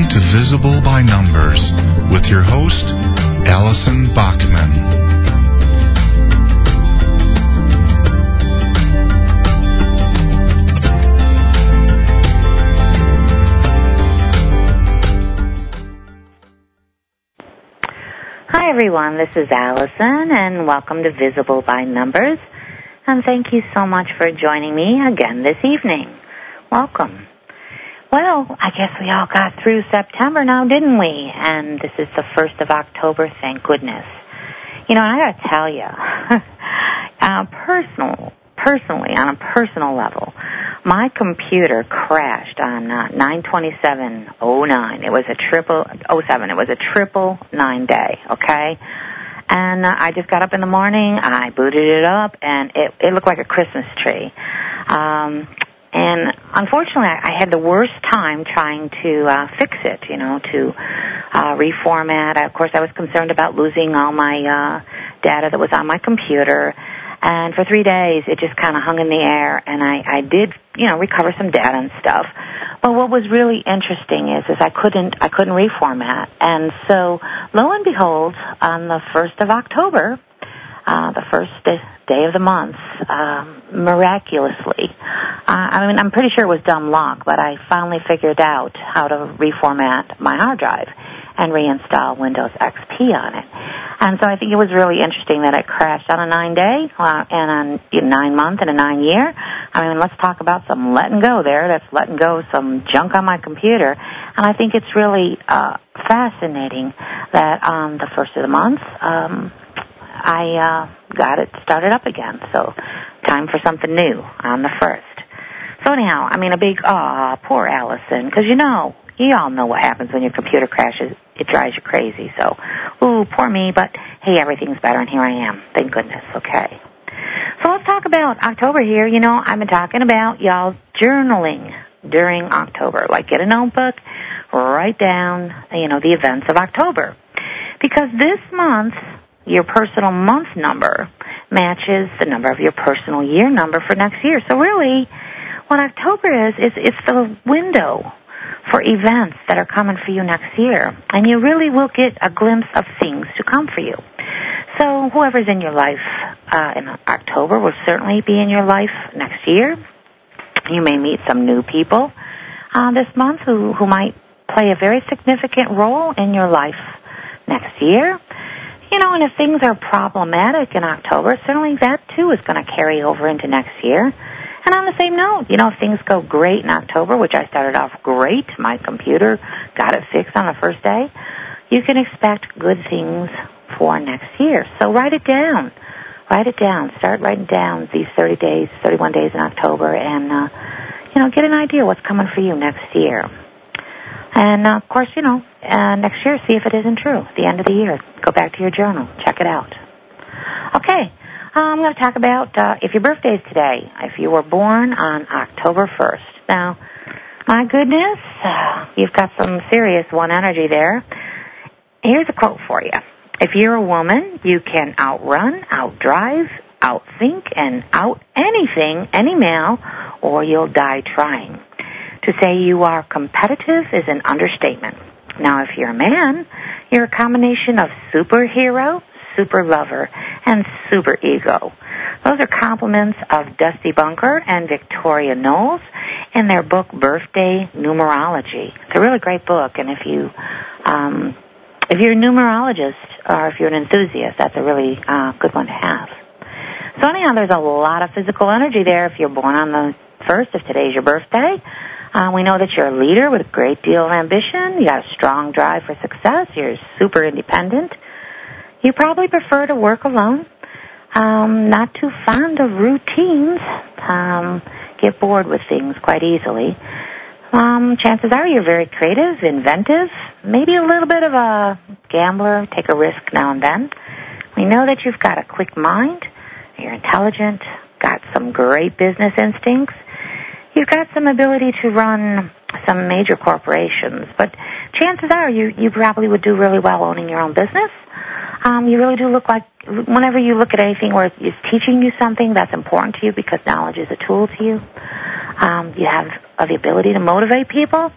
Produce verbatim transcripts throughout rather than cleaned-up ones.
to Visible by Numbers with your host, Allison Bachman. Hi everyone, this is Allison and welcome to Visible by Numbers. And thank you so much for joining me again this evening. Welcome. Well, I guess we all got through September now, didn't we? And this is the first of October, thank goodness. You know, I gotta tell you, uh, personal, personally, on a personal level, my computer crashed on uh, nine twenty-seven oh nine. It was a triple, oh seven, it was a triple nine day, okay? And uh, I just got up in the morning, I booted it up, and it, it looked like a Christmas tree. Um, and unfortunately, I, I had the worst time trying to uh, fix it, you know, to uh, reformat. Of course, I was concerned about losing all my uh, data that was on my computer. And for three days, it just kind of hung in the air, and I, I did, you know, recover some data and stuff. But what was really interesting is, is I couldn't, I couldn't reformat. And so, lo and behold, on the first of October, uh, the first day of the month, um, miraculously, uh, I mean, I'm pretty sure it was dumb luck, but I finally figured out how to reformat my hard drive and reinstall Windows X P on it. And so I think it was really interesting that it crashed on a nine-day uh, and on a nine-month and a nine-year. I mean, let's talk about some letting go there. That's letting go some junk on my computer. And I think it's really uh, fascinating that on the first of the month, um, I uh, got it started up again. So time for something new on the first. So anyhow, I mean, a big, aw, poor Allison, because you know, you all know what happens when your computer crashes. It drives you crazy. So, ooh, poor me, but hey, everything's better, and here I am. Thank goodness. Okay. So let's talk about October here. You know, I've been talking about y'all journaling during October. Like, get a notebook, write down, you know, the events of October. Because this month, your personal month number matches the number of your personal year number for next year. So really, what October is, is it's the window for events that are coming for you next year. And you really will get a glimpse of things to come for you. So whoever's in your life uh, in October will certainly be in your life next year. You may meet some new people uh, this month who, who might play a very significant role in your life next year. You know, and if things are problematic in October, certainly that too is going to carry over into next year. And on the same note, you know, if things go great in October, which I started off great, my computer got it fixed on the first day, you can expect good things for next year. So write it down. Write it down. Start writing down these thirty days, thirty-one days in October, and, uh, you know, get an idea what's coming for you next year. And, uh, of course, you know, uh, next year, see if it isn't true. At the end of the year, go back to your journal. Check it out. Okay. I'm going to talk about uh, if your birthday is today, if you were born on October first. Now, my goodness, uh, you've got some serious one energy there. Here's a quote for you. If you're a woman, you can outrun, outdrive, outthink, and out anything, any male, or you'll die trying. To say you are competitive is an understatement. Now, if you're a man, you're a combination of superhero, super lover, and super ego. Those are compliments of Dusty Bunker and Victoria Knowles in their book, Birthday Numerology. It's a really great book, and if you, um, if you're a numerologist or if you're an enthusiast, that's a really uh, good one to have. So anyhow, there's a lot of physical energy there if you're born on the first, if today's your birthday. Uh, we know that you're a leader with a great deal of ambition. You got a strong drive for success. You're super independent. You probably prefer to work alone, um, not too fond of routines, um, get bored with things quite easily. Um, chances are you're very creative, inventive, maybe a little bit of a gambler, take a risk now and then. We know that you've got a quick mind, you're intelligent, got some great business instincts. You've got some ability to run some major corporations, but chances are you, you probably would do really well owning your own business. Um, you really do look like, whenever you look at anything where it's teaching you something that's important to you because knowledge is a tool to you, um, you have uh, the ability to motivate people.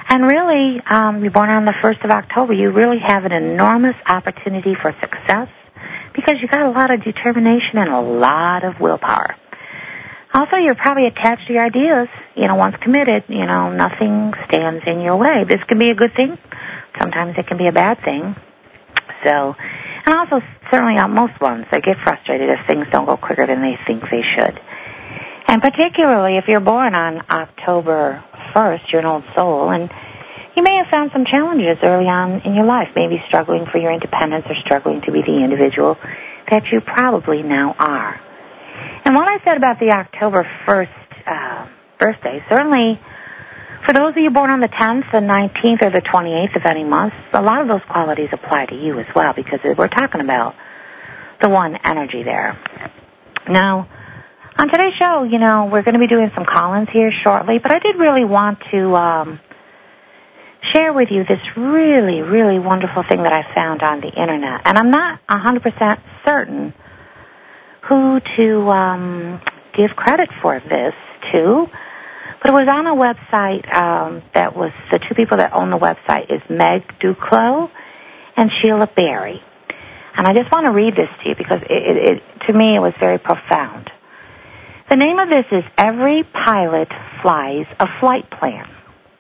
And really, um, you're born on the first of October, you really have an enormous opportunity for success because you got a lot of determination and a lot of willpower. Also, you're probably attached to your ideas. You know, once committed, you know, nothing stands in your way. This can be a good thing. Sometimes it can be a bad thing. So, and also, certainly on most ones, they get frustrated if things don't go quicker than they think they should. And particularly if you're born on October first, you're an old soul, and you may have found some challenges early on in your life, maybe struggling for your independence or struggling to be the individual that you probably now are. And what I said about the October first uh, birthday, certainly for those of you born on the tenth, the nineteenth, or the twenty-eighth of any month, a lot of those qualities apply to you as well because we're talking about the one energy there. Now, on today's show, you know, we're going to be doing some call-ins here shortly, but I did really want to um, share with you this really, really wonderful thing that I found on the Internet. And I'm not one hundred percent certain who to um, give credit for this to, but it was on a website um, that was, the two people that own the website is Meg Duclos and Sheila Berry. And I just want to read this to you because it, it, it, to me it was very profound. The name of this is Every Pilot Flies a Flight Plan.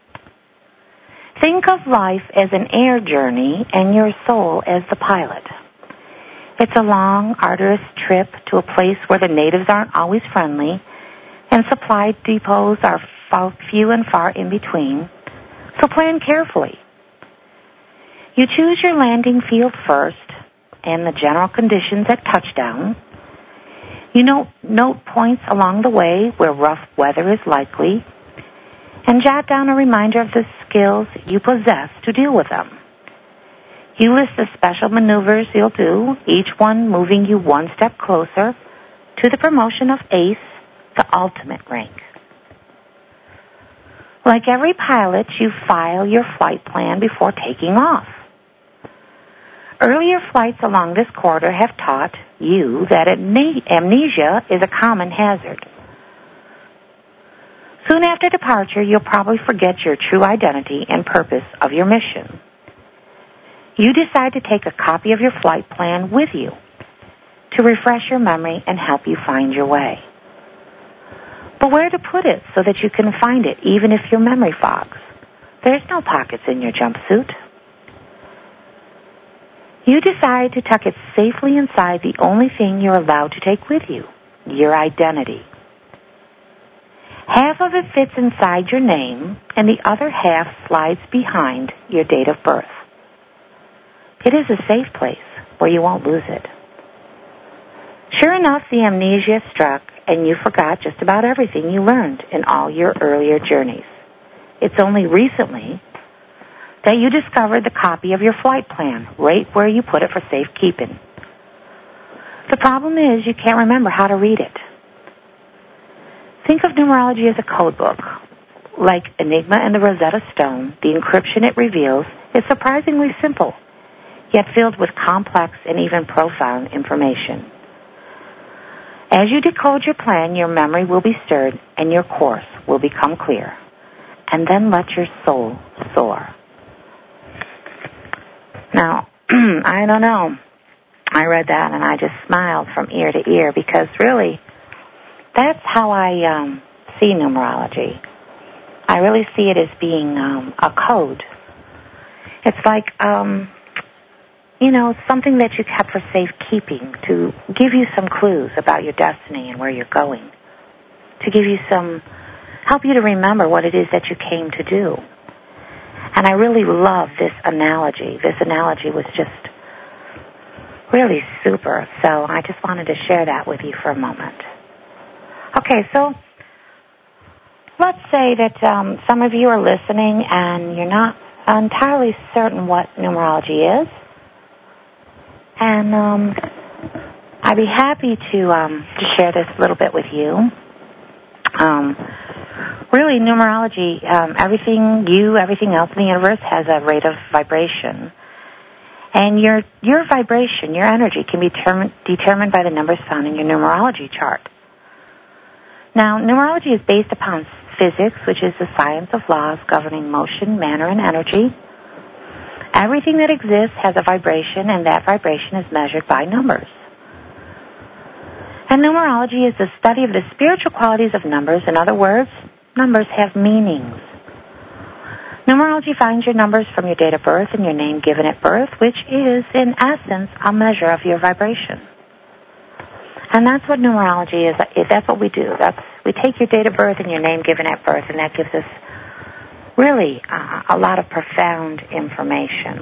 Think of life as an air journey and your soul as the pilot. It's a long, arduous trip to a place where the natives aren't always friendly and supply depots are few and far in between, so plan carefully. You choose your landing field first and the general conditions at touchdown. You note, note points along the way where rough weather is likely, and jot down a reminder of the skills you possess to deal with them. You list the special maneuvers you'll do, each one moving you one step closer to the promotion of ace, the ultimate rank. Like every pilot, you file your flight plan before taking off. Earlier flights along this corridor have taught you that amnesia is a common hazard. Soon after departure, you'll probably forget your true identity and purpose of your mission. You decide to take a copy of your flight plan with you to refresh your memory and help you find your way. But where to put it so that you can find it even if your memory fogs? There's no pockets in your jumpsuit. You decide to tuck it safely inside the only thing you're allowed to take with you, your identity. Half of it fits inside your name, and the other half slides behind your date of birth. It is a safe place where you won't lose it. Sure enough, the amnesia struck, and you forgot just about everything you learned in all your earlier journeys. It's only recently that you discovered the copy of your flight plan right where you put it for safekeeping. The problem is you can't remember how to read it. Think of numerology as a code book. Like Enigma and the Rosetta Stone, the encryption it reveals is surprisingly simple, yet filled with complex and even profound information. As you decode your plan, your memory will be stirred and your course will become clear. And then let your soul soar. Now, I don't know. I read that and I just smiled from ear to ear because really, that's how I um, see numerology. I really see it as being um, a code. It's like, um, you know, something that you kept for safekeeping to give you some clues about your destiny and where you're going, to give you some, help you to remember what it is that you came to do. And I really love this analogy. This analogy was just really super. So I just wanted to share that with you for a moment. Okay, so let's say that um, some of you are listening and you're not entirely certain what numerology is. And um, I'd be happy to um, to share this a little bit with you. Um, really, numerology, um, everything you, everything else in the universe has a rate of vibration. And your your vibration, your energy, can be term- determined by the numbers found in your numerology chart. Now, numerology is based upon physics, which is the science of laws governing motion, matter, and energy, everything that exists has a vibration, and that vibration is measured by numbers. And numerology is the study of the spiritual qualities of numbers. In other words, numbers have meanings. Numerology finds your numbers from your date of birth and your name given at birth, which is, in essence, a measure of your vibration. And that's what numerology is. That's what we do. That's we take your date of birth and your name given at birth, and that gives us really uh, a lot of profound information.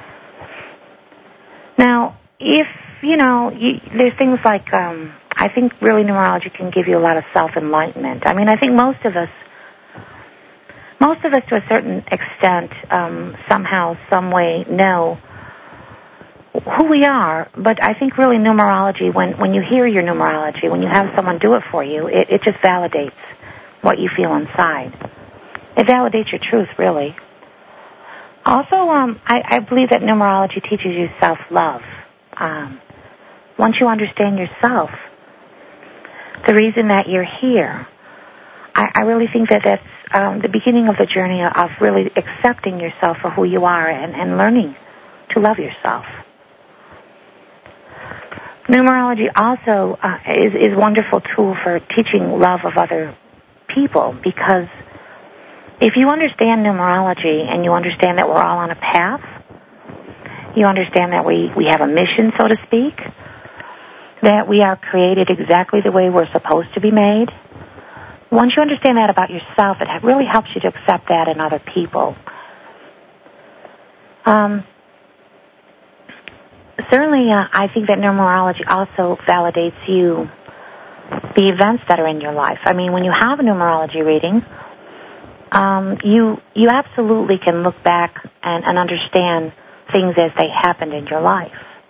Now, if, you know, you, there's things like, um, I think really numerology can give you a lot of self-enlightenment. I mean, I think most of us, most of us to a certain extent, um, somehow, some way know who we are, but I think really numerology, when, when you hear your numerology, when you have someone do it for you, it, it just validates what you feel inside. It validates your truth, really. Also, um, I, I believe that numerology teaches you self-love. Um, once you understand yourself, the reason that you're here, I, I really think that that's um, the beginning of the journey of really accepting yourself for who you are and, and learning to love yourself. Numerology also uh, is, is a wonderful tool for teaching love of other people, because if you understand numerology and you understand that we're all on a path, you understand that we, we have a mission, so to speak, that we are created exactly the way we're supposed to be made. Once you understand that about yourself, it really helps you to accept that in other people. Um, certainly, uh, I think that numerology also validates you, the events that are in your life. I mean, when you have a numerology reading, um, you you absolutely can look back and, and understand things as they happened in your life.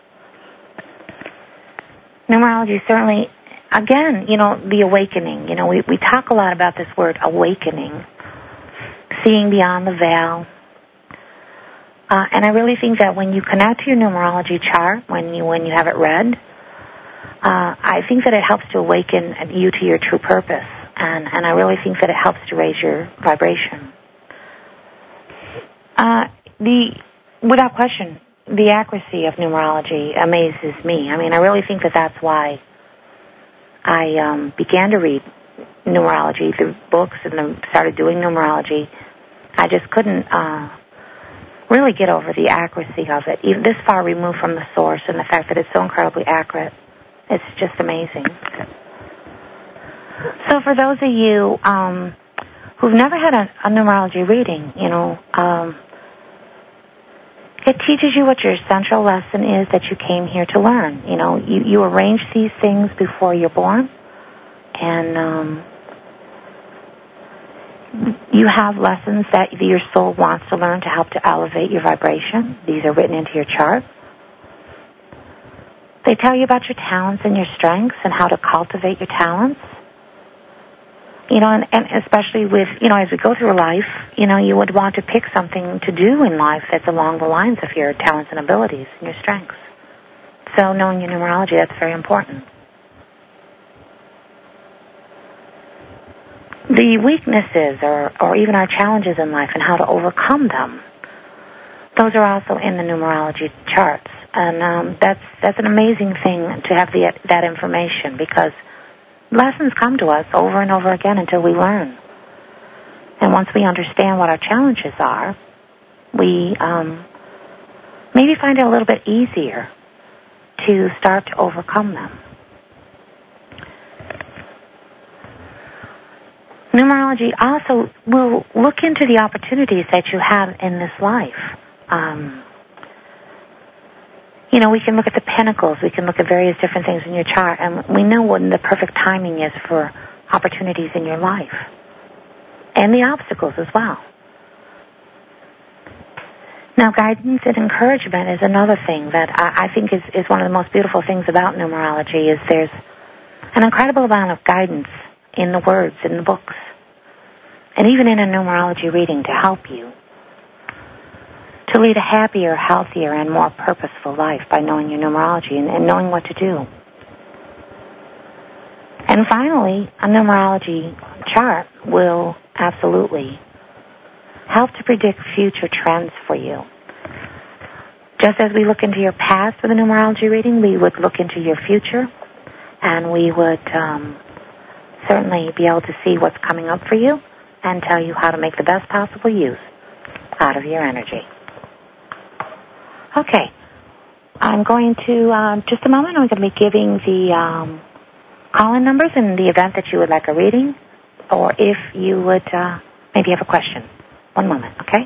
Numerology certainly, again, you know, the awakening. You know, we, we talk a lot about this word awakening, seeing beyond the veil. Uh, and I really think that when you connect to your numerology chart, when you when you have it read, uh, I think that it helps to awaken you to your true purpose. And, and I really think that it helps to raise your vibration. Uh, the without question, the accuracy of numerology amazes me. I mean, I really think that that's why I um, began to read numerology through books and then started doing numerology. I just couldn't uh, really get over the accuracy of it, even this far removed from the source, and the fact that it's so incredibly accurate. It's just amazing. So for those of you um, who've never had a, a numerology reading, you know, um, it teaches you what your central lesson is that you came here to learn. You know, you, you arrange these things before you're born, and um, you have lessons that your soul wants to learn to help to elevate your vibration. These are written into your chart. They tell you about your talents and your strengths and how to cultivate your talents. You know, and, and especially with, you know, as we go through life, you know, you would want to pick something to do in life that's along the lines of your talents and abilities and your strengths. So knowing your numerology, that's very important. The weaknesses or, or even our challenges in life and how to overcome them, those are also in the numerology charts. And um, that's that's an amazing thing to have the, that information, because lessons come to us over and over again until we learn. And once we understand what our challenges are, we um, maybe find it a little bit easier to start to overcome them. Numerology also will look into the opportunities that you have in this life. Um, you know, we can look at the pinnacles, we can look at various different things in your chart, and we know when the perfect timing is for opportunities in your life. And the obstacles as well. Now, guidance and encouragement is another thing that I, I think is, is one of the most beautiful things about numerology, is there's an incredible amount of guidance in the words, in the books, and even in a numerology reading to help you to lead a happier, healthier, and more purposeful life by knowing your numerology and, and knowing what to do. And finally, a numerology chart will absolutely help to predict future trends for you. Just as we look into your past with a numerology reading, we would look into your future, and we would um, certainly be able to see what's coming up for you and tell you how to make the best possible use out of your energy. Okay. I'm going to, um, just a moment, I'm going to be giving the um, call-in numbers in the event that you would like a reading, or if you would uh, maybe have a question. One moment, okay?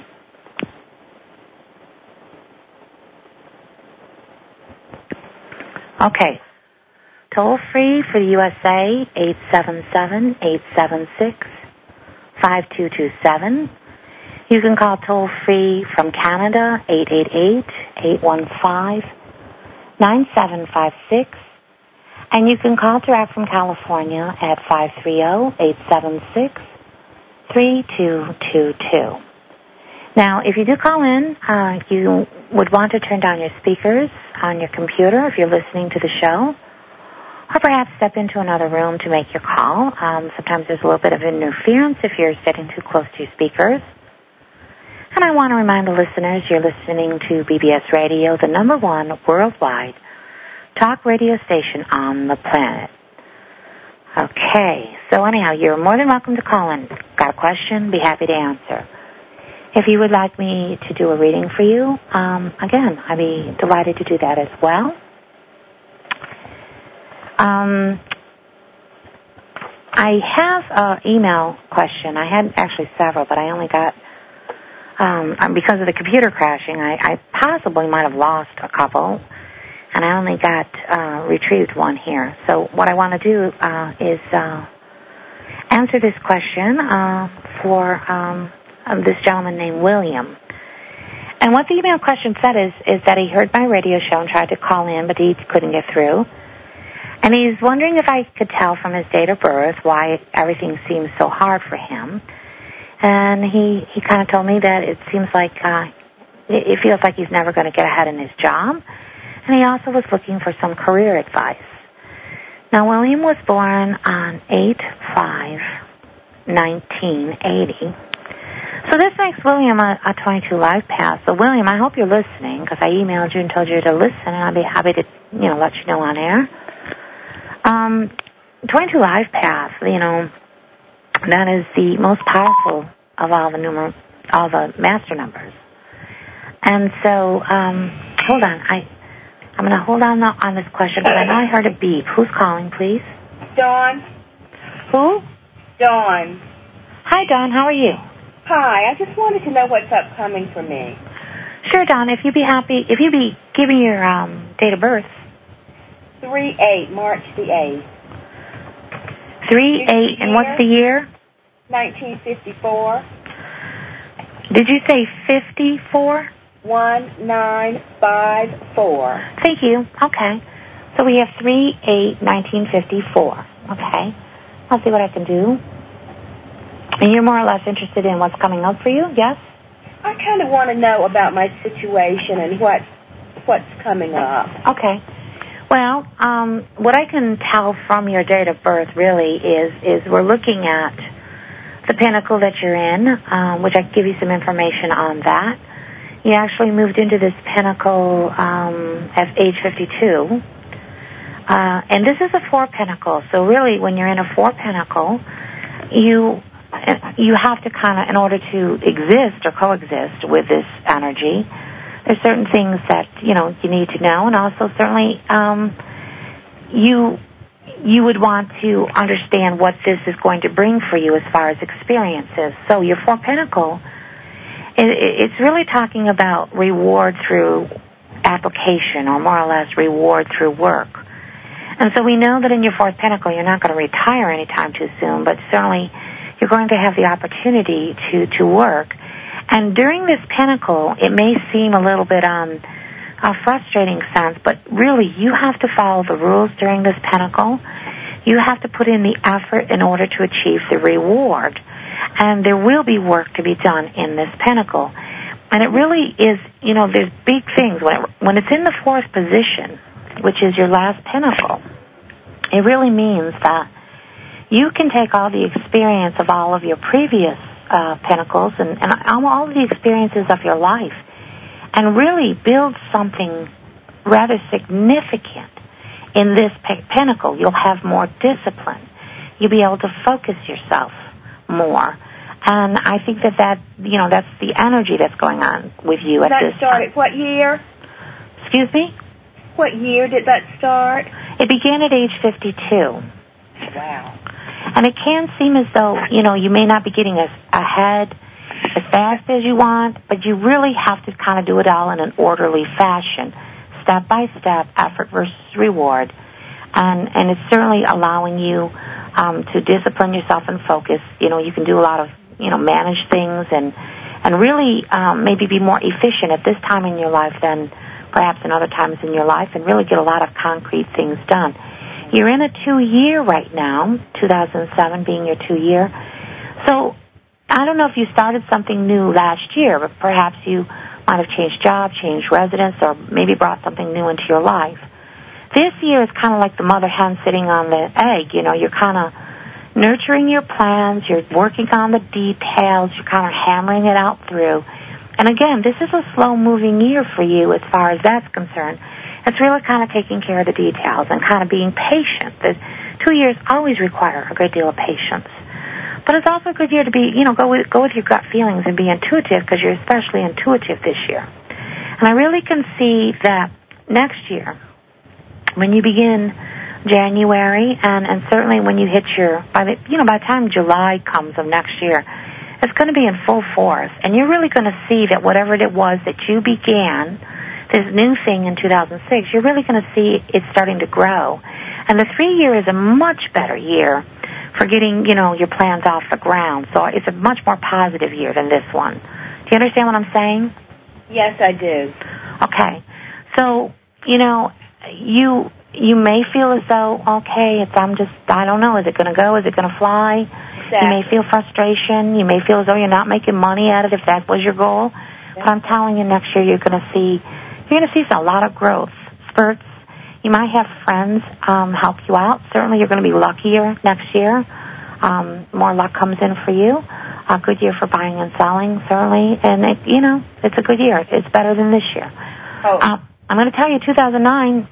Okay. Toll free for the U S A, eight seven seven, eight seven six, five two two seven. You can call toll free from Canada, eight eight eight, eight one five, nine seven five six. And you can call direct from California at five three zero, eight seven six, three two two two. Now, if you do call in, uh, you would want to turn down your speakers on your computer if you're listening to the show, or perhaps step into another room to make your call. Um, sometimes there's a little bit of interference if you're sitting too close to your speakers. And I want to remind the listeners you're listening to B B S Radio, the number one worldwide talk radio station on the planet. Okay, so anyhow, you're more than welcome to call in. Got a question? Be happy to answer. If you would like me to do a reading for you, um, again, I'd be delighted to do that as well. Um, I have an email question. I had actually several, but I only got, um, because of the computer crashing, I, I possibly might have lost a couple, and I only got uh, retrieved one here. So what I want to do uh, is uh, answer this question uh, for um, this gentleman named William. And what the email question said is, is that he heard my radio show and tried to call in, but he couldn't get through. And he's wondering if I could tell from his date of birth why everything seems so hard for him. And he, he kind of told me that it seems like uh, it, it feels like he's never going to get ahead in his job. And he also was looking for some career advice. Now, William was born on eight five nineteen eighty. So this makes William a, a twenty-two life path. So, William, I hope you're listening, because I emailed you and told you to listen, and I'll be happy to, you know, let you know on air. Um, twenty-two life path, you know, that is the most powerful of all the numer- all the master numbers. And so, um, hold on, I, I'm going to hold on the, on this question, because I know I heard a beep. Who's calling, please? Dawn. Who? Dawn. Hi, Dawn. How are you? Hi. I just wanted to know what's upcoming for me. Sure, Dawn. If you'd be happy, if you'd be giving your um, date of birth. three eight, March the eighth. three eight, and what's the year? nineteen fifty-four. Did you say fifty-four? one nine five four. Thank you. Okay. So we have three eight nineteen fifty-four. Okay. I'll see what I can do. And you're more or less interested in what's coming up for you, yes? I kind of want to know about my situation and what what's coming up. Okay. Well, um, what I can tell from your date of birth really is is we're looking at the pinnacle that you're in, um, which I can give you some information on that. You actually moved into this pinnacle um, at age fifty-two. Uh, and this is a four pinnacle. So really, when you're in a four pinnacle, you you have to kind of, in order to exist or coexist with this energy, there's certain things that, you know, you need to know, and also certainly um, you you would want to understand what this is going to bring for you as far as experiences. So your four pinnacle, it, it's really talking about reward through application, or more or less reward through work. And so we know that in your fourth pinnacle, you're not going to retire anytime too soon, but certainly you're going to have the opportunity to, to work. And during this pinnacle, it may seem a little bit um, a frustrating sense, but really you have to follow the rules during this pinnacle. You have to put in the effort in order to achieve the reward. And there will be work to be done in this pinnacle. And it really is, you know, there's big things. When, it, when it's in the fourth position, which is your last pinnacle, it really means that you can take all the experience of all of your previous uh, pentacles and, and all of the experiences of your life and really build something rather significant in this pe- pentacle. You'll have more discipline. You'll be able to focus yourself more. And I think that, that you know, that's the energy that's going on with you at that this started time. What year? Excuse me? What year did that start? It began at age fifty-two. Wow. And it can seem as though, you know, you may not be getting as ahead as fast as you want, but you really have to kind of do it all in an orderly fashion, step by step, effort versus reward. And, and it's certainly allowing you um, to discipline yourself and focus. You know, you can do a lot of, you know, manage things and, and really um, maybe be more efficient at this time in your life than perhaps in other times in your life and really get a lot of concrete things done. You're in a two-year right now, two thousand seven being your two-year. So I don't know if you started something new last year, but perhaps you might have changed job, changed residence, or maybe brought something new into your life. This year is kind of like the mother hen sitting on the egg. You know, you're kind of nurturing your plans, you're working on the details, you're kind of hammering it out through. And again, this is a slow-moving year for you as far as that's concerned. It's really kind of taking care of the details and kind of being patient. The two years always require a great deal of patience. But it's also a good year to be, you know, go with, go with your gut feelings and be intuitive because you're especially intuitive this year. And I really can see that next year, when you begin January and, and certainly when you hit your, by the, you know, by the time July comes of next year, it's going to be in full force. And you're really going to see that whatever it was that you began, this new thing in two thousand six, you're really going to see it starting to grow. And the three-year is a much better year for getting, you know, your plans off the ground. So it's a much more positive year than this one. Do you understand what I'm saying? Yes, I do. Okay. So, you know, you you may feel as though, okay, it's I'm just, I don't know, is it going to go? Is it going to fly? Exactly. You may feel frustration. You may feel as though you're not making money at it if that was your goal. But I'm telling you, next year you're going to see, you're going to see a lot of growth spurts. You might have friends um, help you out. Certainly you're going to be luckier next year. Um, more luck comes in for you. A good year for buying and selling, certainly. And, it, you know, it's a good year. It's better than this year. Oh. Uh, I'm going to tell you, two thousand nine,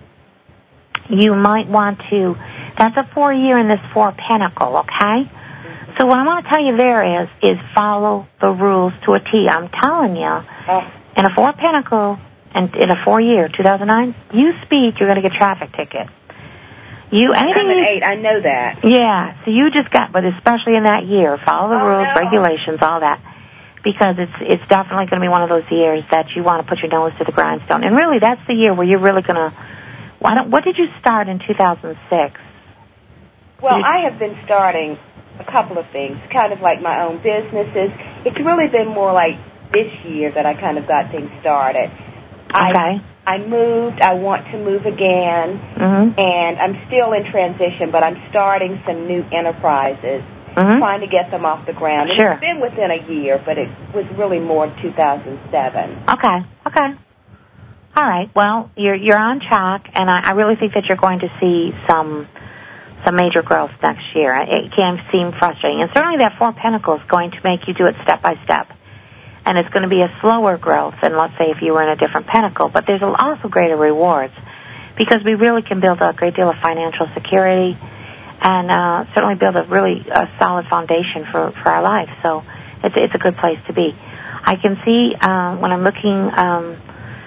you might want to, that's a four-year in this four pentacle, okay? So what I want to tell you there is, is follow the rules to a T. I'm telling you, Oh. in a four pentacle, and in a four-year, two thousand nine, you speed, you're going to get a traffic ticket. You anything I'm an you, eight. I know that. Yeah, so you just got, but especially in that year, follow the Oh, rules, no. regulations, all that, because it's it's definitely going to be one of those years that you want to put your nose to the grindstone. And really, that's the year where you're really going to. Why don't? What did you start in two thousand six? Well, I have been starting a couple of things, kind of like my own businesses. It's really been more like this year that I kind of got things started. Okay. I, I moved. I want to move again, Mm-hmm. and I'm still in transition, but I'm starting some new enterprises, Mm-hmm. trying to get them off the ground. And Sure. It's been within a year, but it was really more two thousand seven. Okay. Okay. All right. Well, you're you're on track, and I, I really think that you're going to see some some major growth next year. It can seem frustrating, and certainly that four pentacles is going to make you do it step by step. And it's going to be a slower growth than, let's say, if you were in a different pentacle. But there's also greater rewards because we really can build a great deal of financial security and uh, certainly build a really a solid foundation for, for our life. So it's, it's a good place to be. I can see uh, when I'm looking, um,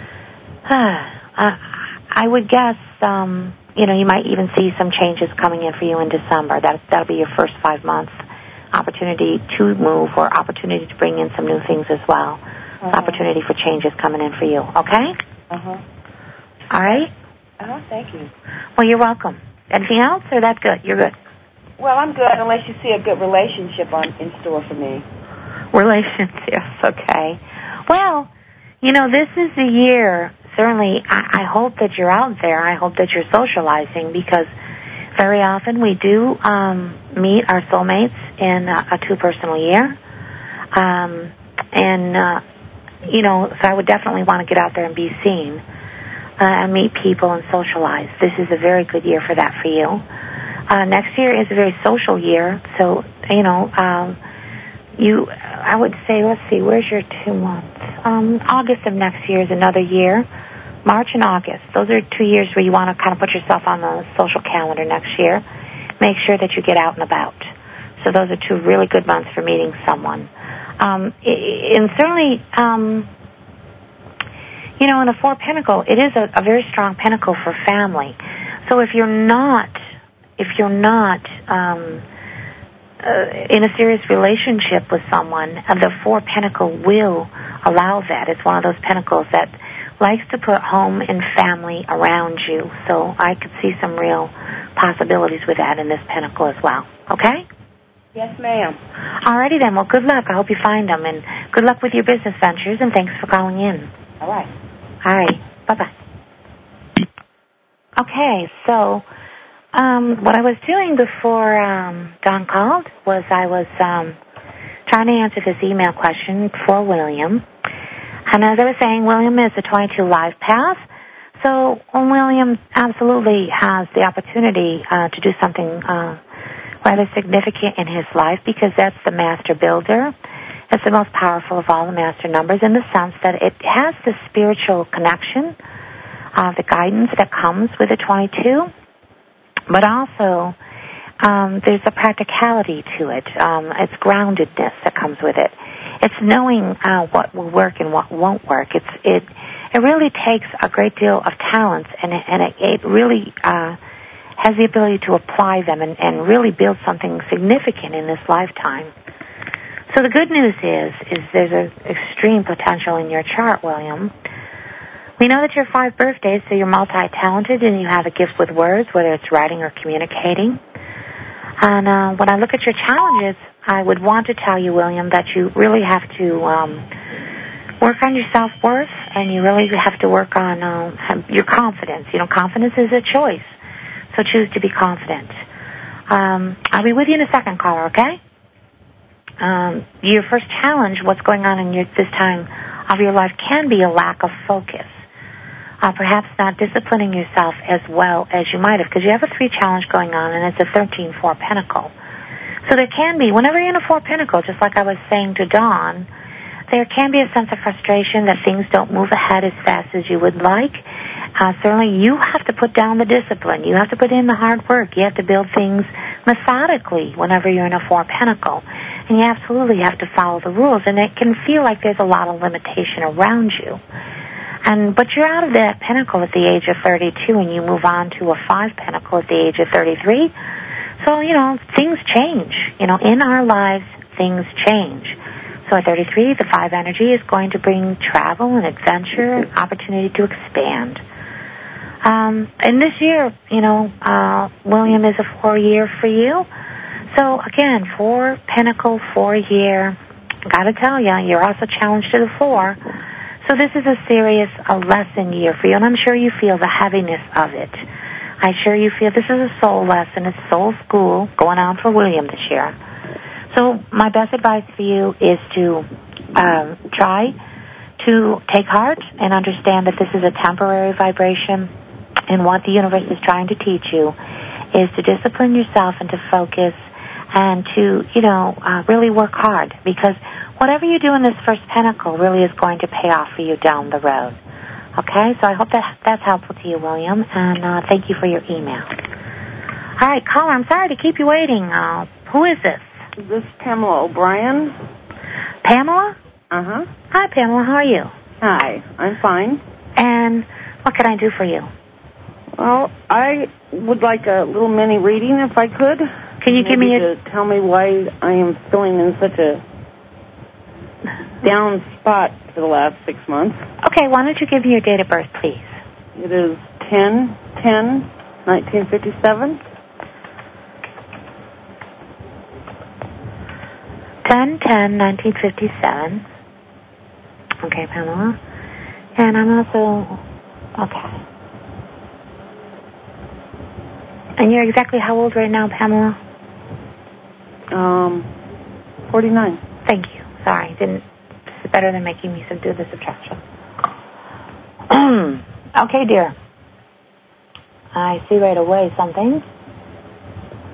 uh, I would guess, um, you know, you might even see some changes coming in for you in December. That, that'll be your first five months. Opportunity to move or opportunity to bring in some new things as well. Uh-huh. Opportunity for changes coming in for you, okay? Uh-huh. All right? Uh-huh, thank you. Well, you're welcome. Anything else, or that's good? You're good? Well, I'm good unless you see a good relationship on in store for me. Relationships, okay. Well, you know, this is the year, certainly, I, I hope that you're out there. I hope that you're socializing because very often we do um, meet our soulmates in a, a two-personal year. Um, and, uh, you know, so I would definitely want to get out there and be seen uh, and meet people and socialize. This is a very good year for that for you. Uh, next year is a very social year, so, you know, um, you, I would say, let's see, where's your two months? Um, August of next year is another year. March and August, those are two years where you want to kind of put yourself on the social calendar next year. Make sure that you get out and about. So those are two really good months for meeting someone. Um, and certainly, um, you know, in a Four Pentacle, it is a, a very strong pentacle for family. So if you're not, if you're not um, uh, in a serious relationship with someone, uh, the Four Pentacle will allow that. It's one of those pentacles that likes to put home and family around you. So I could see some real possibilities with that in this pentacle as well. Okay? Yes, ma'am. Alrighty then. Well, good luck. I hope you find them. And good luck with your business ventures, and thanks for calling in. All right. All right. Bye-bye. Okay, so um, what I was doing before um, Don called was I was um, trying to answer this email question for William. And as I was saying, William is a twenty-two life path. So William absolutely has the opportunity uh, to do something uh, rather significant in his life because that's the master builder. It's the most powerful of all the master numbers in the sense that it has the spiritual connection, uh, the guidance that comes with the twenty-two, but also um, there's a practicality to it. Um, it's groundedness that comes with it. It's knowing uh, what will work and what won't work. It's it it really takes a great deal of talent, and it, and it, it really uh, has the ability to apply them and, and really build something significant in this lifetime. So the good news is, is there's an extreme potential in your chart, William. We know that you're five birthdays, so you're multi-talented and you have a gift with words, whether it's writing or communicating. And uh, when I look at your challenges, I would want to tell you, William, that you really have to um, work on your self-worth, and you really have to work on uh, your confidence. You know, confidence is a choice, so choose to be confident. Um, I'll be with you in a second, caller, okay? Um, your first challenge, what's going on in your, this time of your life, can be a lack of focus. Uh, perhaps not disciplining yourself as well as you might have, because you have a three challenge going on, and it's a thirteen four pentacle. So there can be, whenever you're in a four pentacle, just like I was saying to Dawn, there can be a sense of frustration that things don't move ahead as fast as you would like. Uh, certainly you have to put down the discipline. You have to put in the hard work. You have to build things methodically whenever you're in a four pentacle. And you absolutely have to follow the rules. And it can feel like there's a lot of limitation around you. And but you're out of that pentacle at the age of thirty-two, and you move on to a five pentacle at the age of thirty-three. So, you know, things change. You know, in our lives, things change. So at thirty-three, the five energy is going to bring travel and adventure and opportunity to expand. Um, and this year, you know, uh, William, is a four year for you. So again, four pentacle, four year. Got to tell you, you're also challenged to the four. So this is a serious a lesson year for you, and I'm sure you feel the heaviness of it. I'm sure you feel this is a soul lesson, it's soul school going on for William this year. So my best advice for you is to um, try to take heart and understand that this is a temporary vibration, and what the universe is trying to teach you is to discipline yourself and to focus and to, you know, uh, really work hard, because whatever you do in this first pentacle really is going to pay off for you down the road. Okay? So I hope that that's helpful to you, William, and uh, thank you for your email. All right, caller, I'm sorry to keep you waiting. Uh, who is this? This is Pamela O'Brien. Pamela? Uh-huh. Hi, Pamela. How are you? Hi. I'm fine. And what can I do for you? Well, I would like a little mini reading, if I could. Can you Maybe give me a... to tell me why I am feeling in such a down spot for the last six months. Okay, why don't you give me your date of birth, please? It is ten ten nineteen fifty-seven. ten ten nineteen fifty-seven. Okay, Pamela. And I'm also... Okay. And you're exactly how old right now, Pamela? Um, forty-nine. Thank you. Sorry, didn't... This is better than making me do the subtraction. Okay, dear. I see right away something.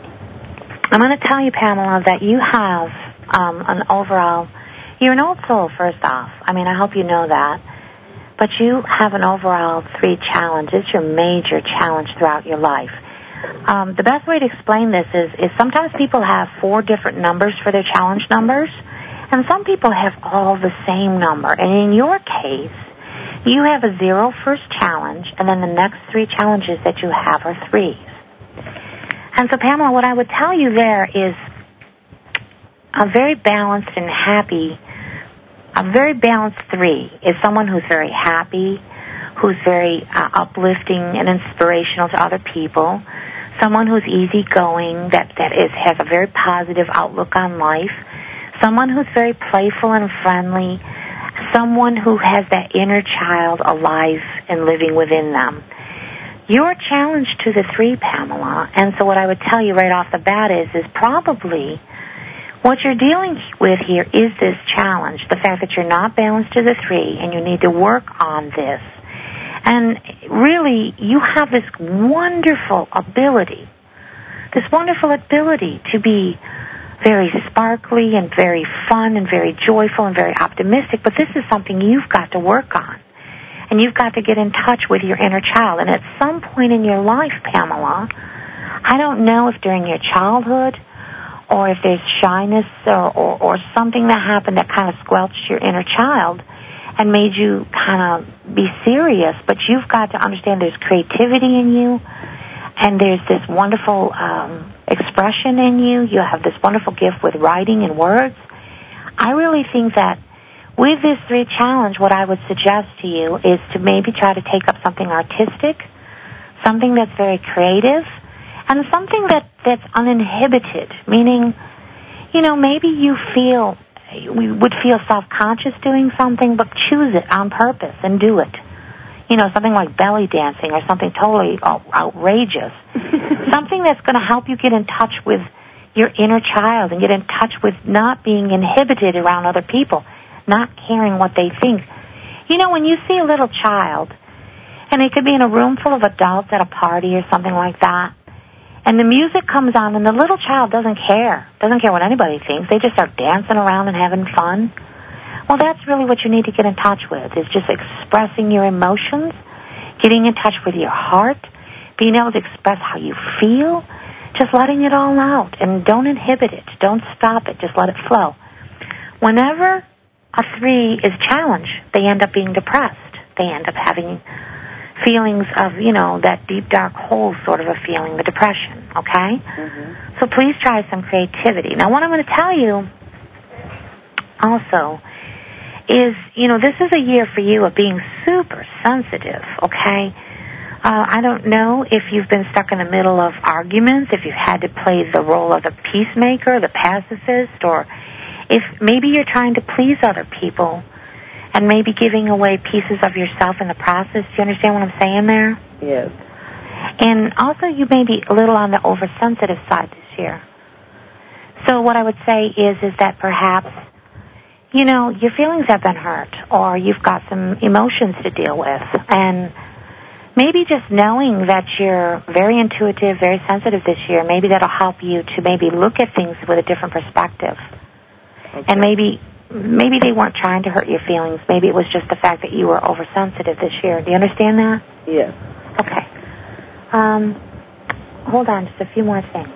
I'm going to tell you, Pamela, that you have um, an overall, you're an old soul, first off. I mean, I hope you know that. But you have an overall three challenge. It's your major challenge throughout your life. Um, the best way to explain this is, is sometimes people have four different numbers for their challenge numbers, and some people have all the same number. And in your case, you have a zero first challenge, and then the next three challenges that you have are threes. And so, Pamela, what I would tell you there is a very balanced and happy, a very balanced three is someone who's very happy, who's very uh, uplifting and inspirational to other people, someone who's easygoing, that, that is, has a very positive outlook on life, someone who's very playful and friendly, someone who has that inner child alive and living within them. You're challenged to the three, Pamela, and so what I would tell you right off the bat is, is probably what you're dealing with here is this challenge, the fact that you're not balanced to the three, and you need to work on this. And really, you have this wonderful ability, this wonderful ability to be very sparkly and very fun and very joyful and very optimistic, but this is something you've got to work on. And you've got to get in touch with your inner child. And at some point in your life, Pamela, I don't know if during your childhood or if there's shyness or, or, or something that happened that kind of squelched your inner child and made you kind of be serious, but you've got to understand there's creativity in you and there's this wonderful um, expression in you. You have this wonderful gift with writing and words. I really think that with this three challenge, what I would suggest to you is to maybe try to take up something artistic, something that's very creative, and something that, that's uninhibited, meaning, you know, maybe you feel, we would feel self-conscious doing something, but choose it on purpose and do it. You know, something like belly dancing or something totally outrageous. Something that's going to help you get in touch with your inner child and get in touch with not being inhibited around other people, not caring what they think. You know, when you see a little child, and it could be in a room full of adults at a party or something like that, and the music comes on and the little child doesn't care, doesn't care what anybody thinks, they just start dancing around and having fun. Well, that's really what you need to get in touch with, is just expressing your emotions, getting in touch with your heart, being able to express how you feel, just letting it all out, and don't inhibit it, don't stop it, just let it flow. Whenever a three is challenged, they end up being depressed. They end up having feelings of, you know, that deep, dark hole sort of a feeling, the depression, okay? Mm-hmm. So please try some creativity. Now, what I'm going to tell you also is, you know, this is a year for you of being super sensitive, okay? Uh, I don't know if you've been stuck in the middle of arguments, if you've had to play the role of the peacemaker, the pacifist, or if maybe you're trying to please other people and maybe giving away pieces of yourself in the process. Do you understand what I'm saying there? Yes. And also you may be a little on the oversensitive side this year. So what I would say is, is that perhaps, you know, your feelings have been hurt or you've got some emotions to deal with. And maybe just knowing that you're very intuitive, very sensitive this year, maybe that'll help you to maybe look at things with a different perspective. Okay. And maybe maybe they weren't trying to hurt your feelings. Maybe it was just the fact that you were oversensitive this year. Do you understand that? Yes. Okay. Um, hold on, just a few more things.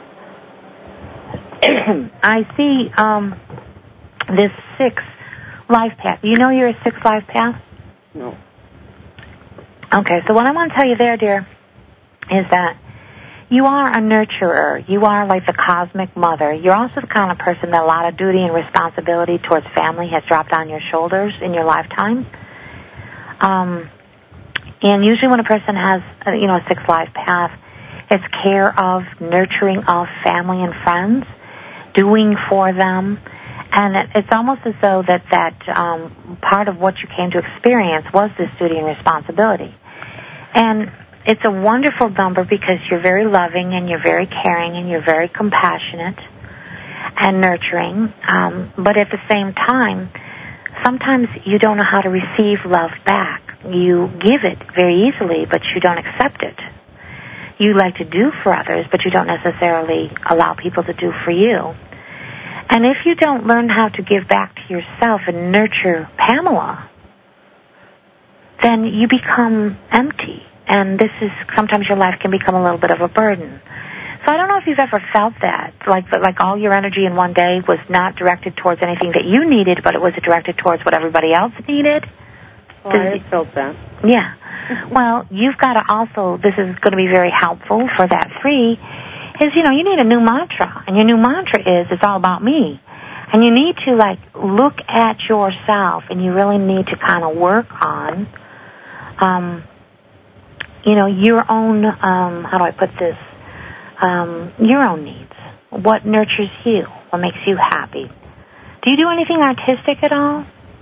I see um, this six life path. You know you're a six life path? No. Okay, so what I want to tell you there, dear, is that you are a nurturer. You are like the cosmic mother. You're also the kind of person that a lot of duty and responsibility towards family has dropped on your shoulders in your lifetime. Um, and usually when a person has, a, you know, a six life path, it's care of, nurturing of family and friends, doing for them. And it, it's almost as though that, that um, part of what you came to experience was this duty and responsibility. And it's a wonderful number because you're very loving and you're very caring and you're very compassionate and nurturing. Um, but at the same time, sometimes you don't know how to receive love back. You give it very easily, but you don't accept it. you like to do for others, but you don't necessarily allow people to do for you. And if you don't learn how to give back to yourself and nurture Pamela, then you become empty. And this is, sometimes your life can become a little bit of a burden. So I don't know if you've ever felt that, like like all your energy in one day was not directed towards anything that you needed, but it was directed towards what everybody else needed. Well, I have felt that. Yeah. Well, you've got to also, this is going to be very helpful for that three, is, you know, you need a new mantra. And your new mantra is, it's all about me. And you need to, like, look at yourself, and you really need to kind of work on, um, you know, your own, um, how do I put this, um, your own needs. What nurtures you? What makes you happy? Do you do anything artistic at all?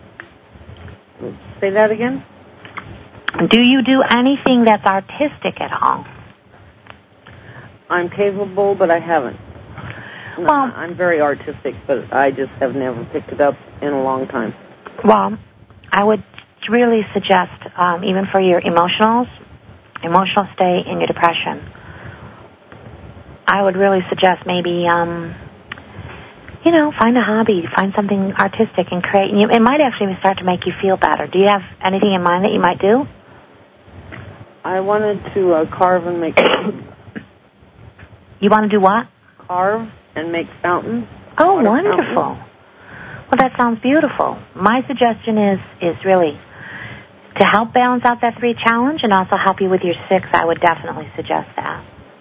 Say that again? Do you do anything that's artistic at all? I'm capable, but I haven't. No, well, I'm very artistic, but I just have never picked it up in a long time. Well, I would really suggest, um, even for your emotionals, emotional state and your depression, I would really suggest maybe, um, you know, find a hobby, find something artistic and create. And you, it might actually even start to make you feel better. Do you have anything in mind that you might do? I wanted to uh, carve and make fountains. You want to do what? Carve and make fountains. Oh, Water wonderful. fountains. Well, that sounds beautiful. My suggestion is is really to help balance out that three challenge and also help you with your six. I would definitely suggest that.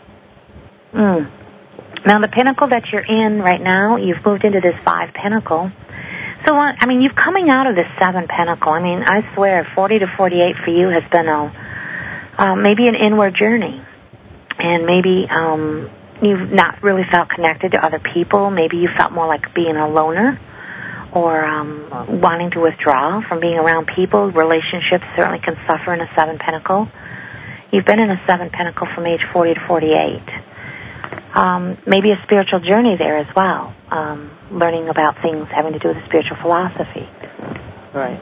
Mm. Now, the pinnacle that you're in right now, you've moved into this five pinnacle. So, I mean, you're coming out of this seven pinnacle. I mean, I swear, forty to forty-eight for you has been a uh, maybe an inward journey. And maybe um, you've not really felt connected to other people. Maybe you felt more like being a loner or um, wanting to withdraw from being around people. Relationships certainly can suffer in a seven pinnacle. You've been in a seven pinnacle from age forty to forty-eight. Um, maybe a spiritual journey there as well, um, learning about things having to do with spiritual philosophy. Right.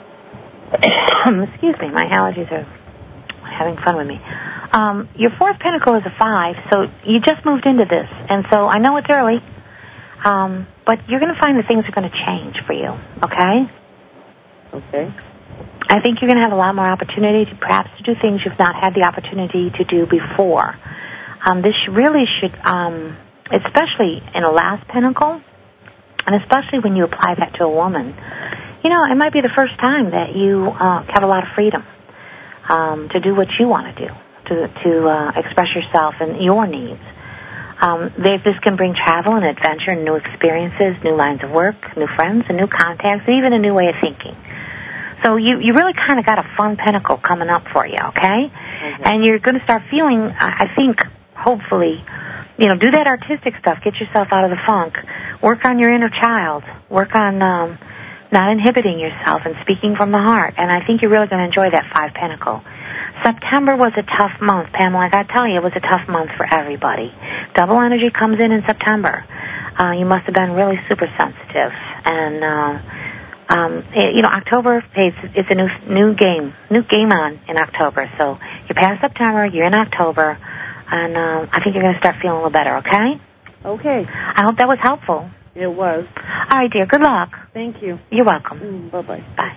Excuse me, my allergies are having fun with me. Um, your fourth pinnacle is a five, so you just moved into this, and so I know it's early, um, but you're going to find that things are going to change for you, okay? Okay. I think you're going to have a lot more opportunity to perhaps to do things you've not had the opportunity to do before. Um, this really should, um, especially in a last pinnacle, and especially when you apply that to a woman, you know, it might be the first time that you uh, have a lot of freedom um, to do what you want to do, to, to uh, express yourself and your needs. Um, they, this can bring travel and adventure, new experiences, new lines of work, new friends, and new contacts, and even a new way of thinking. So you, you really kind of got a fun pinnacle coming up for you, okay? Mm-hmm. And you're going to start feeling, I think, hopefully, you know, do that artistic stuff. Get yourself out of the funk. Work on your inner child. Work on um, not inhibiting yourself and speaking from the heart. And I think you're really going to enjoy that five pinnacle. September was a tough month, Pamela. I got to tell you, it was a tough month for everybody. Double energy comes in in September. Uh, you must have been really super sensitive. And, uh, um, it, you know, October, hey, it's, it's a new new game, new game on in October. So you're past September, you're in October. And uh, I think you're going to start feeling a little better, okay? Okay. I hope that was helpful. It was. All right, dear. Good luck. Thank you. You're welcome. Mm, bye-bye. Bye.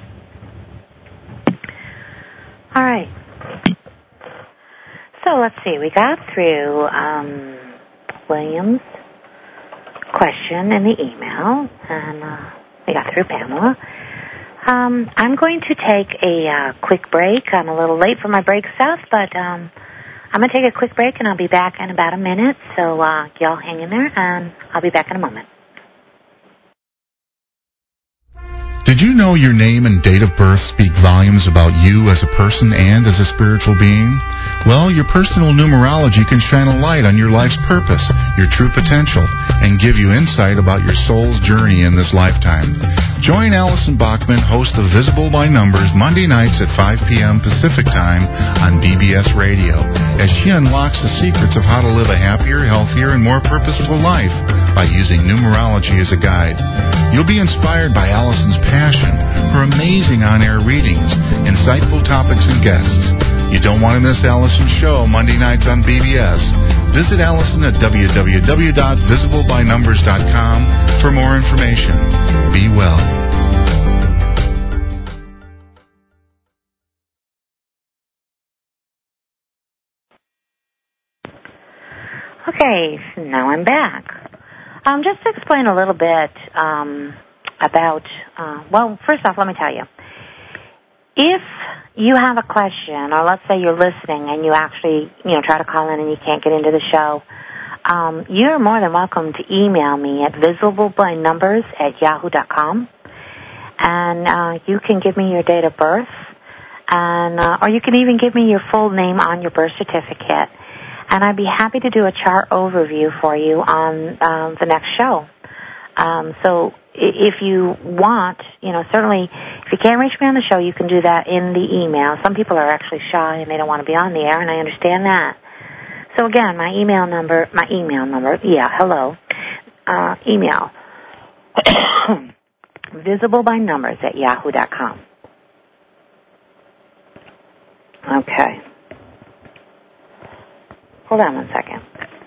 All right. So let's see. We got through um, William's question in the email, and uh, we got through Pamela. Um, I'm going to take a uh, quick break. I'm a little late for my break stuff, but... Um, I'm going to take a quick break, and I'll be back in about a minute, so uh, y'all hang in there, and I'll be back in a moment. Did you know your name and date of birth speak volumes about you as a person and as a spiritual being? Well, your personal numerology can shine a light on your life's purpose, your true potential, and give you insight about your soul's journey in this lifetime. Join Alison Bachman, host of Visible by Numbers, Monday nights at five p.m. Pacific Time on B B S Radio, as she unlocks the secrets of how to live a happier, healthier, and more purposeful life by using numerology as a guide. You'll be inspired by Alison's passion, her amazing on-air readings, insightful topics and guests. You don't want to miss Allison's show Monday nights on B B S. Visit Allison at w w w dot visible by numbers dot com for more information. Be well. Okay, so now I'm back. Um, just to explain a little bit um, about, uh, well, first off, let me tell you. If you have a question, or let's say you're listening and you actually, you know, try to call in and you can't get into the show, um, you're more than welcome to email me at visible by numbers at yahoo dot com. And uh, you can give me your date of birth, and uh, or you can even give me your full name on your birth certificate. And I'd be happy to do a chart overview for you on um, the next show. Um, so if you want, you know, certainly if you can't reach me on the show, you can do that in the email. Some people are actually shy and they don't want to be on the air, and I understand that. So again, my email number, my email number, yeah, hello, uh, email, visible by numbers at yahoo dot com. Okay. Hold on one second.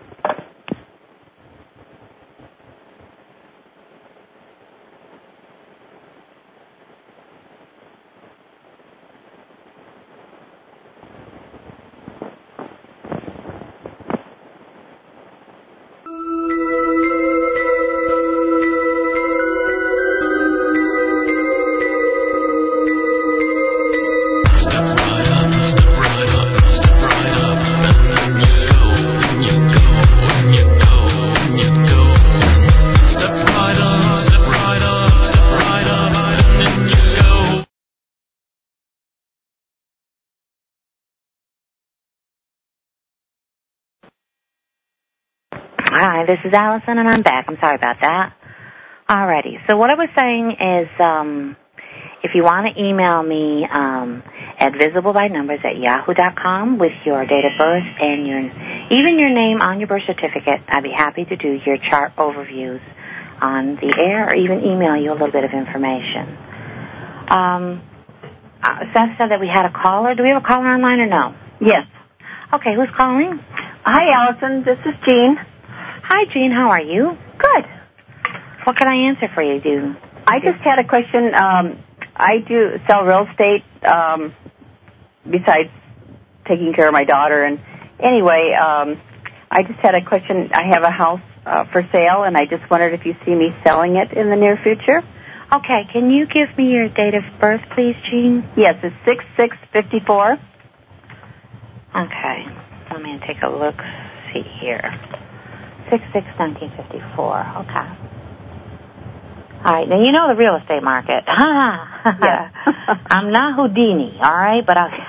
Hi, this is Allison, and I'm back. I'm sorry about that. Alrighty. So what I was saying is, um, if you want to email me um, at visible by numbers at yahoo dot com with your date of birth and your even your name on your birth certificate, I'd be happy to do your chart overviews on the air, or even email you a little bit of information. Um, uh, Seth said that we had a caller. Do we have a caller online or no? Yes. Okay, who's calling? Hi, Allison. This is Jean. Hi, Jean. How are you? Good. What can I answer for you, do? I just had a question. Um, I do sell real estate um, besides taking care of my daughter. And anyway, um, I just had a question. I have a house uh, for sale, and I just wondered if you see me selling it in the near future. Okay. Can you give me your date of birth, please, Jean? Yes, it's six six fifty-four. Okay. Let me take a look. See here. six six nineteen fifty-four. Okay. All right. Now, you know the real estate market. Yes. I'm not Houdini, all right? But I'll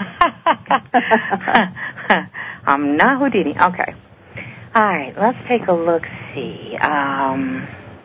I'm not Houdini. Okay. All right. Let's take a look. See. Um,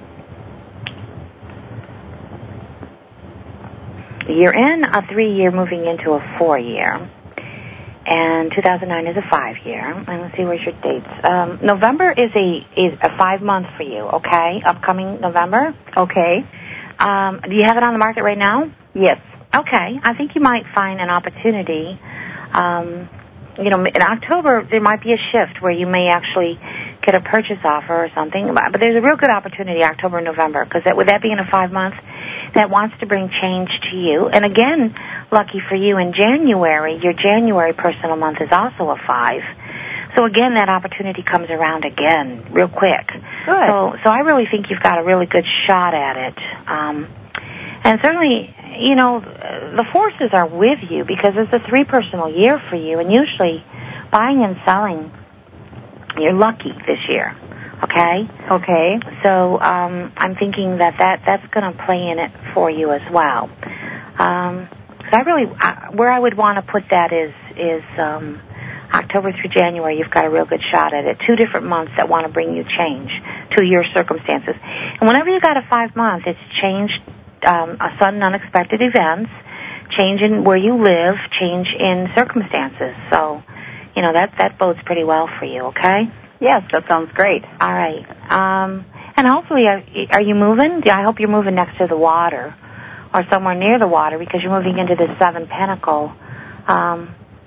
you're in a three-year moving into a four-year. And two thousand nine is a five-year. And let's see, where's your dates? Um, November is a is a five-month for you, okay? Upcoming November? Okay. Um, do you have it on the market right now? Yes. Okay. I think you might find an opportunity. Um, you know, in October, there might be a shift where you may actually get a purchase offer or something. But there's a real good opportunity October and November, because that, with that being a five-month, that wants to bring change to you. And again, lucky for you, in January, your January personal month is also a five. So again, that opportunity comes around again real quick. Good. So, so I really think you've got a really good shot at it. Um, and certainly, you know, the forces are with you, because it's a three personal year for you, and usually buying and selling, you're lucky this year. Okay? Okay. So um, I'm thinking that, that that's going to play in it for you as well. Um, so I really, I, where I would want to put that is is um, October through January. You've got a real good shot at it. Two different months that want to bring you change to your circumstances. And whenever you got a five month, it's change, um, a sudden unexpected events, change in where you live, change in circumstances. So, you know, that that bodes pretty well for you. Okay. Yes, that sounds great. All right. Um, and hopefully, are, are you moving? I hope you're moving next to the water or somewhere near the water, because you're moving into the seven pentacle. Um,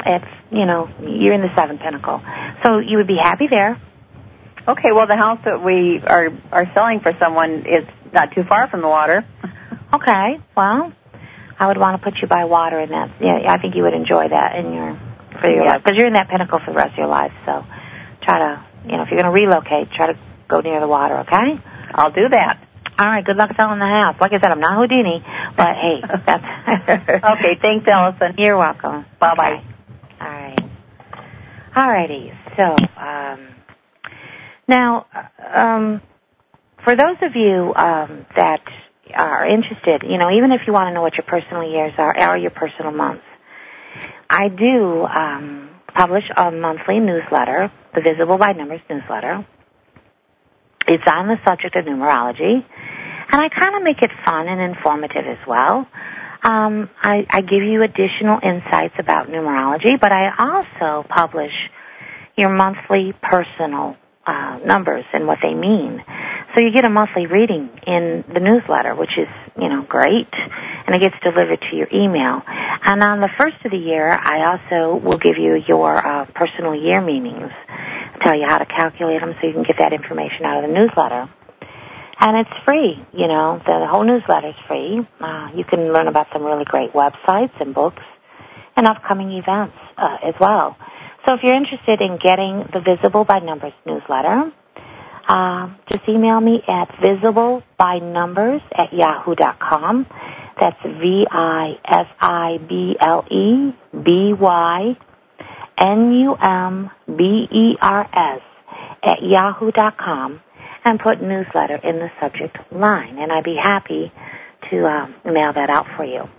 it's, you know, you're in the seventh pinnacle. So you would be happy there. Okay, well, the house that we are, are selling for someone is not too far from the water. Okay, well, I would want to put you by water in that. Yeah, I think you would enjoy that in your for your yeah. life, because you're in that pinnacle for the rest of your life. So try to, you know, if you're going to relocate, try to go near the water, okay? I'll do that. All right, good luck selling the house. Like I said, I'm not Houdini, but hey, that's... Okay, thanks, Allison. You're welcome. Bye-bye. Okay. All right. All righty, so, um, now, um, for those of you um, that are interested, you know, even if you want to know what your personal years are, or your personal months, I do um, publish a monthly newsletter, the Visible by Numbers newsletter. It's on the subject of numerology, and I kind of make it fun and informative as well. Um, I, I give you additional insights about numerology, but I also publish your monthly personal uh, numbers and what they mean. So you get a monthly reading in the newsletter, which is, you know, great, and it gets delivered to your email. And on the first of the year, I also will give you your uh, personal year meanings, tell you how to calculate them so you can get that information out of the newsletter. And it's free, you know, the whole newsletter is free. Uh, you can learn about some really great websites and books and upcoming events uh, as well. So if you're interested in getting the Visible by Numbers newsletter, uh, just email me at visiblebynumbers at yahoo dot com. That's V I S I B L E B Y N U M B E R S at yahoo dot com, and put newsletter in the subject line, and I'd be happy to uh, mail that out for you.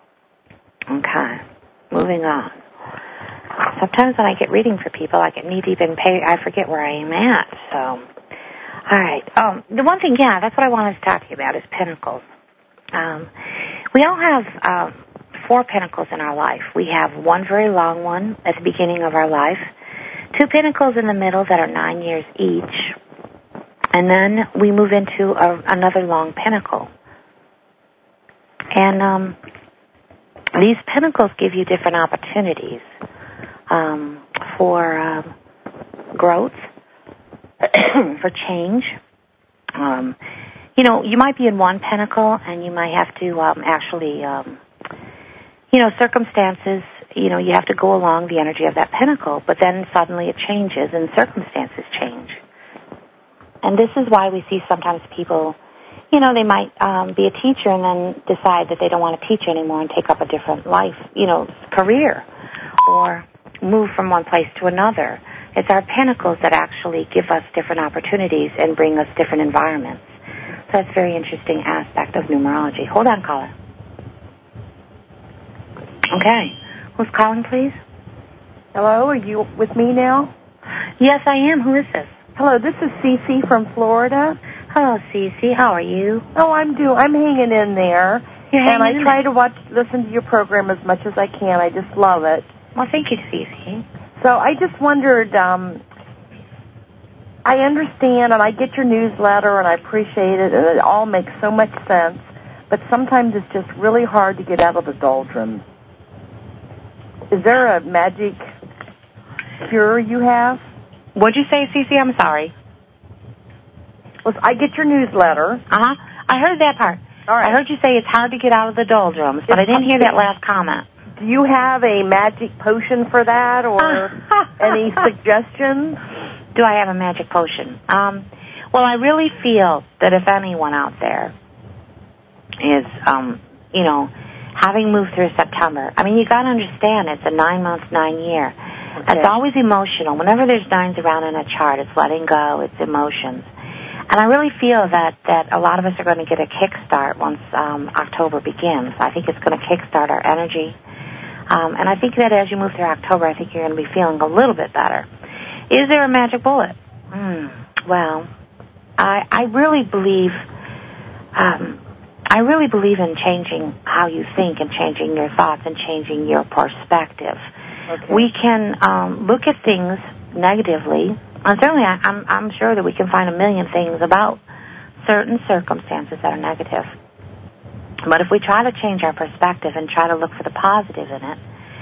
Okay, moving on. Sometimes when I get reading for people, I get knee-deep in pay. I forget where I am at, so. All right. Um, the one thing, yeah, that's what I wanted to talk to you about is pinnacles. Um, we all have um, four pinnacles in our life. We have one very long one at the beginning of our life, two pinnacles in the middle that are nine years each, and then we move into a, another long pinnacle. And um, these pinnacles give you different opportunities um, for um, growth, for change. Um, you know, you might be in one pinnacle and you might have to um, actually, um, you know, circumstances, you know, you have to go along the energy of that pinnacle, but then suddenly it changes and circumstances change. And this is why we see sometimes people, you know, they might um, be a teacher and then decide that they don't want to teach anymore and take up a different life, you know, career, or move from one place to another. It's our pinnacles that actually give us different opportunities and bring us different environments. So that's a very interesting aspect of numerology. Hold on, caller. Okay. Who's calling, please? Hello, are you with me now? Yes, I am. Who is this? Hello, this is Cece from Florida. Hello, Cece. How are you? Oh, I'm do. I'm hanging in there. You're hanging and I in try there. to watch, listen to your program as much as I can. I just love it. Well, thank you, Cece. So I just wondered, um, I understand and I get your newsletter and I appreciate it, and it all makes so much sense, but sometimes it's just really hard to get out of the doldrums. Is there a magic cure you have? What'd you say, Cece? I'm sorry. Well, I get your newsletter. Uh-huh. I heard that part. All right. I heard you say it's hard to get out of the doldrums, but It's I didn't hear that last comment. Do you have a magic potion for that, or any suggestions? Do I have a magic potion? Um, well, I really feel that if anyone out there is, um, you know, having moved through September, I mean, you got to understand it's a nine-month, nine-year. Okay. It's always emotional. Whenever there's nines around in a chart, it's letting go, it's emotions. And I really feel that, that a lot of us are going to get a kickstart once um, October begins. I think it's going to kickstart our energy. Um, and I think that as you move through October, I think you're going to be feeling a little bit better. Is there a magic bullet? Hmm. Well, I, I really believe, um, I really believe in changing how you think and changing your thoughts and changing your perspective. Okay. We can um, look at things negatively, and certainly I, I'm, I'm sure that we can find a million things about certain circumstances that are negative. But if we try to change our perspective and try to look for the positive in it,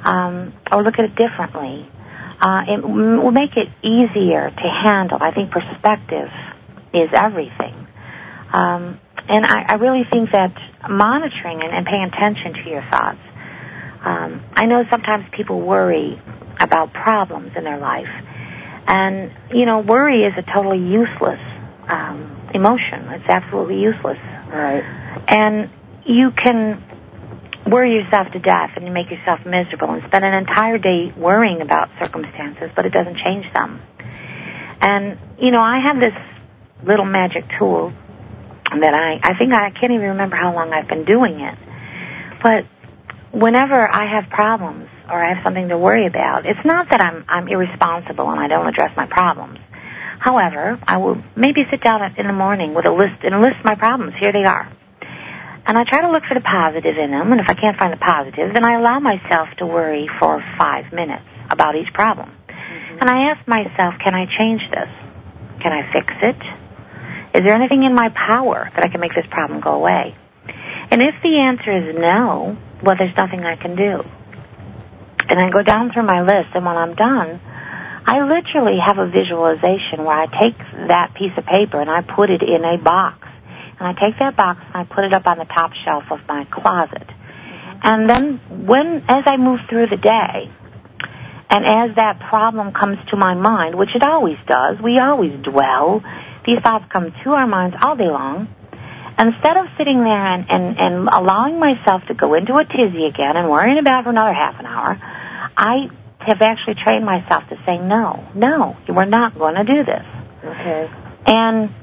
um, or look at it differently. Uh, it m- will make it easier to handle. I think perspective is everything. Um, and I, I really think that monitoring and, and paying attention to your thoughts. Um, I know sometimes people worry about problems in their life. And, you know, worry is a totally useless um, emotion. It's absolutely useless. Right. And you can worry yourself to death and you make yourself miserable and spend an entire day worrying about circumstances, but it doesn't change them. And, you know, I have this little magic tool that I, I think I can't even remember how long I've been doing it. But whenever I have problems or I have something to worry about, it's not that I'm, I'm irresponsible and I don't address my problems. However, I will maybe sit down in the morning with a list and list my problems. Here they are. And I try to look for the positive in them, and if I can't find the positive, then I allow myself to worry for five minutes about each problem. Mm-hmm. And I ask myself, can I change this? Can I fix it? Is there anything in my power that I can make this problem go away? And if the answer is no, well, there's nothing I can do. And I go down through my list, and when I'm done, I literally have a visualization where I take that piece of paper and I put it in a box. And I take that box and I put it up on the top shelf of my closet. Mm-hmm. And then when, as I move through the day, and as that problem comes to my mind, which it always does, we always dwell, these thoughts come to our minds all day long. Instead of sitting there and, and, and allowing myself to go into a tizzy again and worrying about it for another half an hour, I have actually trained myself to say, no, no, we're not going to do this. Okay. And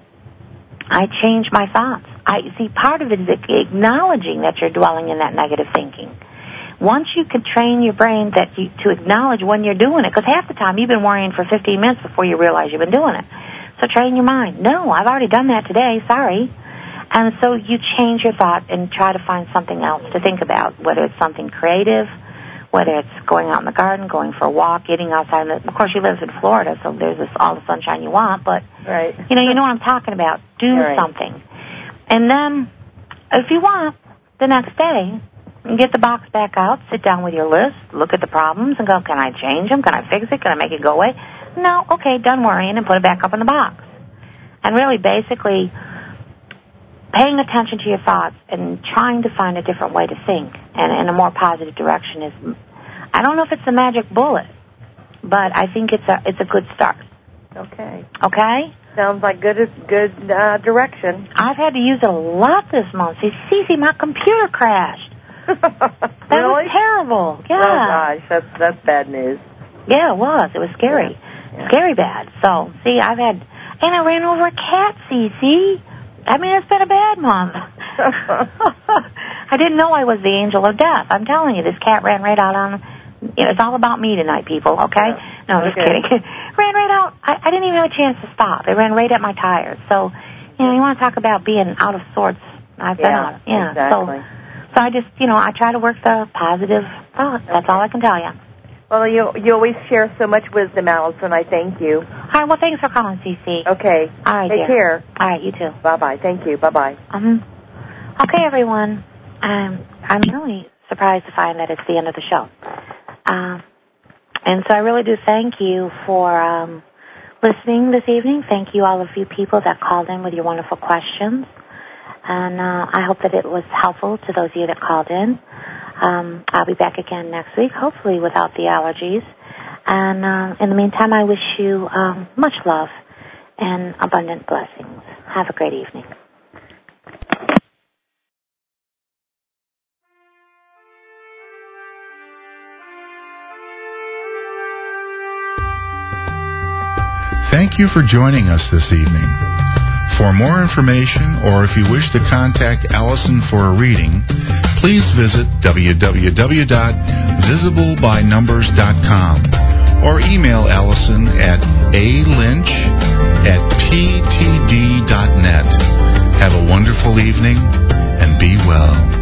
I change my thoughts. I see part of it is acknowledging that you're dwelling in that negative thinking. Once you can train your brain that you, to acknowledge when you're doing it, because half the time you've been worrying for fifteen minutes before you realize you've been doing it. So train your mind. No, I've already done that today. Sorry. And so you change your thought and try to find something else to think about, whether it's something creative, whether it's going out in the garden, going for a walk, getting outside. Of course, you live in Florida, so there's this, all the sunshine you want, but, right. you know, you know what I'm talking about. Do right. something. And then, if you want, the next day, you get the box back out, sit down with your list, look at the problems, and go, can I change them? Can I fix it? Can I make it go away? No, okay, done worrying, and put it back up in the box. And really, basically, paying attention to your thoughts and trying to find a different way to think and in a more positive direction is, I don't know if it's a magic bullet, but I think it's a it's a good start. Okay. Okay? Sounds like good good uh, direction. I've had to use it a lot this month. See, Cece, my computer crashed. That really? was terrible. Yeah. Oh gosh, that's that's bad news. Yeah, it was. It was scary. Yeah. Yeah. Scary bad. So, see, I've had, and I ran over a cat, Cece. I mean, it's been a bad month. I didn't know I was the angel of death. I'm telling you, this cat ran right out on, you know, it's all about me tonight, people, okay? Yeah. No, I'm just okay. kidding. Ran right out. I, I didn't even have a chance to stop. It ran right at my tires. So, you know, you want to talk about being out of sorts. I've been yeah, out. Yeah, exactly. So, so I just, you know, I try to work the positive thoughts. That's okay. all I can tell you. Well, you you always share so much wisdom, Allison. I thank you. All right, well, thanks for calling, Cece. Okay. All right, Take dear. care. All right, you too. Bye-bye. Thank you. Bye-bye. Um, okay, everyone. Um, I'm really surprised to find that it's the end of the show. Um, and so I really do thank you for um, listening this evening. Thank you, all of you people that called in with your wonderful questions. And uh, I hope that it was helpful to those of you that called in. Um, I'll be back again next week, hopefully without the allergies. And uh, in the meantime, I wish you um, much love and abundant blessings. Have a great evening. Thank you for joining us this evening. For more information, or if you wish to contact Allison for a reading, please visit w w w dot visible by numbers dot com or email Allison at a lynch at p t d dot net. Have a wonderful evening and be well.